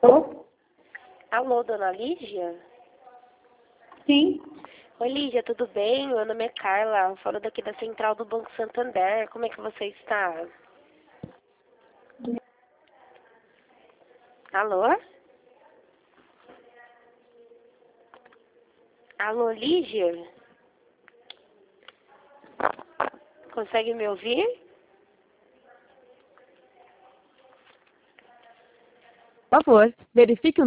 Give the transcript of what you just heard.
Alô? Alô, dona Lígia? Sim. Oi, Lígia, tudo bem? Meu nome é Carla, falo daqui da Central do Banco Santander. Como é que você está? Alô? Alô, Lígia? Consegue me ouvir? Por favor, verifique o